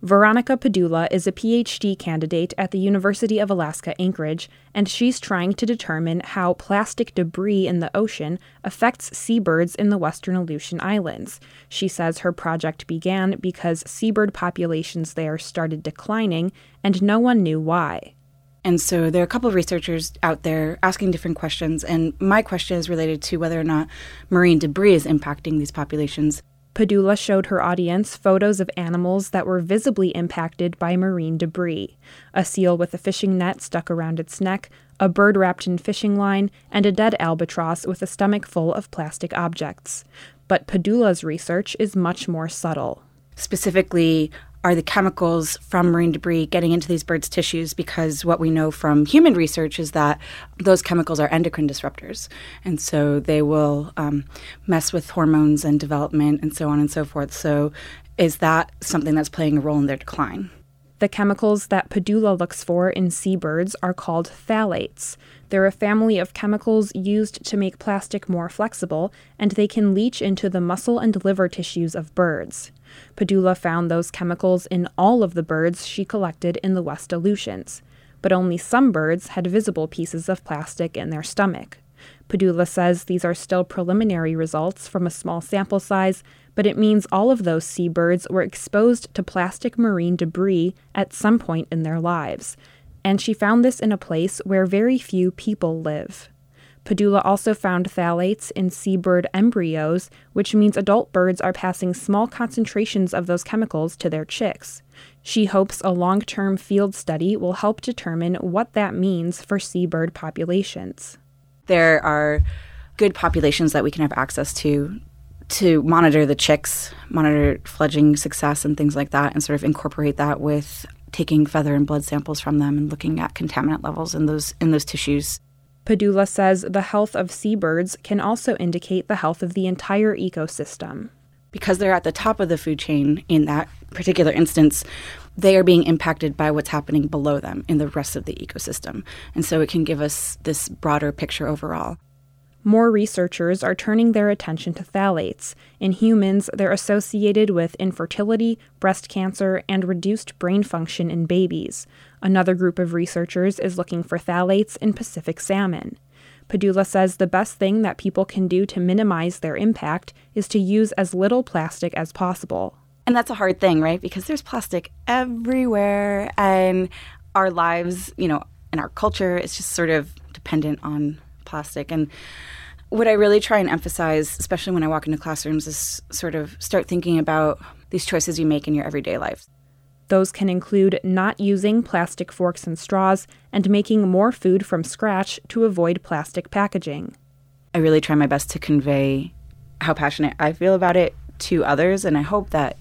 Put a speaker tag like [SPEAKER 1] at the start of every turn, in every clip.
[SPEAKER 1] Veronica Padula is a PhD candidate at the University of Alaska Anchorage, and she's trying to determine how plastic debris in the ocean affects seabirds in the western Aleutian Islands. She says her project began because seabird populations there started declining, and no one knew why.
[SPEAKER 2] And so there are a couple of researchers out there asking different questions, and my question is related to whether or not marine debris is impacting these populations.
[SPEAKER 1] Padula showed her audience photos of animals that were visibly impacted by marine debris: a seal with a fishing net stuck around its neck, a bird wrapped in fishing line, and a dead albatross with a stomach full of plastic objects. But Padula's research is much more subtle.
[SPEAKER 2] Specifically, are the chemicals from marine debris getting into these birds' tissues? Because what we know from human research is that those chemicals are endocrine disruptors. And so they will mess with hormones and development and so on and so forth. So is that something that's playing a role in their decline?
[SPEAKER 1] The chemicals that Padula looks for in seabirds are called phthalates. They're a family of chemicals used to make plastic more flexible, and they can leach into the muscle and liver tissues of birds. Padula found those chemicals in all of the birds she collected in the West Aleutians, but only some birds had visible pieces of plastic in their stomach. Padula says these are still preliminary results from a small sample size, but it means all of those seabirds were exposed to plastic marine debris at some point in their lives, and she found this in a place where very few people live. Padula also found phthalates in seabird embryos, which means adult birds are passing small concentrations of those chemicals to their chicks. She hopes a long-term field study will help determine what that means for seabird populations.
[SPEAKER 2] There are good populations that we can have access to monitor the chicks, monitor fledgling success and things like that, and sort of incorporate that with taking feather and blood samples from them and looking at contaminant levels in those tissues.
[SPEAKER 1] Padula says the health of seabirds can also indicate the health of the entire ecosystem.
[SPEAKER 2] Because they're at the top of the food chain in that particular instance, they are being impacted by what's happening below them in the rest of the ecosystem. And so it can give us this broader picture overall.
[SPEAKER 1] More researchers are turning their attention to phthalates. In humans, they're associated with infertility, breast cancer, and reduced brain function in babies. Another group of researchers is looking for phthalates in Pacific salmon. Padula says the best thing that people can do to minimize their impact is to use as little plastic as possible.
[SPEAKER 2] And that's a hard thing, right? Because there's plastic everywhere, and our lives, and our culture is just sort of dependent on plastic. And what I really try and emphasize, especially when I walk into classrooms, is sort of start thinking about these choices you make in your everyday life.
[SPEAKER 1] Those can include not using plastic forks and straws and making more food from scratch to avoid plastic packaging.
[SPEAKER 2] I really try my best to convey how passionate I feel about it to others, and I hope that,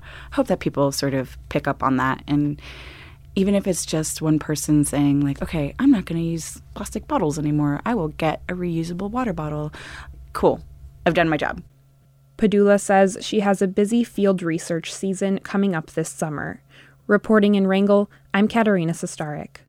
[SPEAKER 2] people sort of pick up on that. And even if it's just one person saying, like, okay, I'm not going to use plastic bottles anymore. I will get a reusable water bottle. Cool. I've done my job.
[SPEAKER 1] Padula says she has a busy field research season coming up this summer. Reporting in Wrangell, I'm Katerina Sostarek.